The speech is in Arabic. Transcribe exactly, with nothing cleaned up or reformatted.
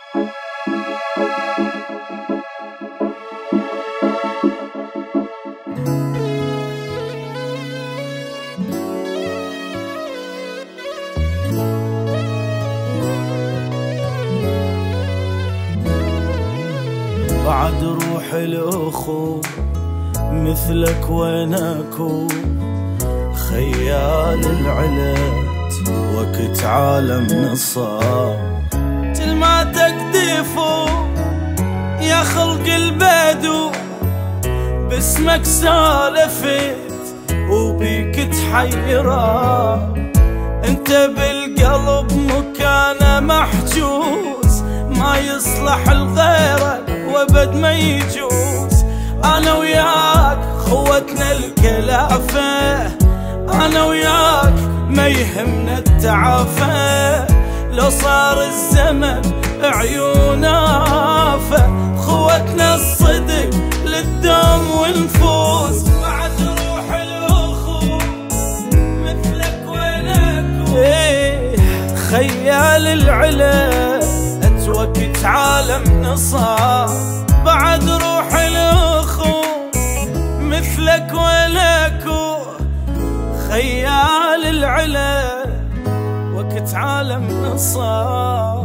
بعد روح الأخو مثلك وينكو، خيال العلت وقت عالم نصاب، تلمع تقديفو يا خلق البدو، باسمك سالفت وبيك تحيرا، انت بالقلب مكانه محجوز، ما يصلح لغيرك وابد ما يجوز. انا وياك خوتنا الكلافه، انا وياك ما يهمنا التعافه، لو صار الزمن عيونافه، خوتنا الصدق للدم ونفوز. بعد روح الاخو مثلك وينك، ايه خيال العلا وقت عالم نصاب، بعد روح الاخو مثلك ولكو، خيال العلا وقت عالم نصاب.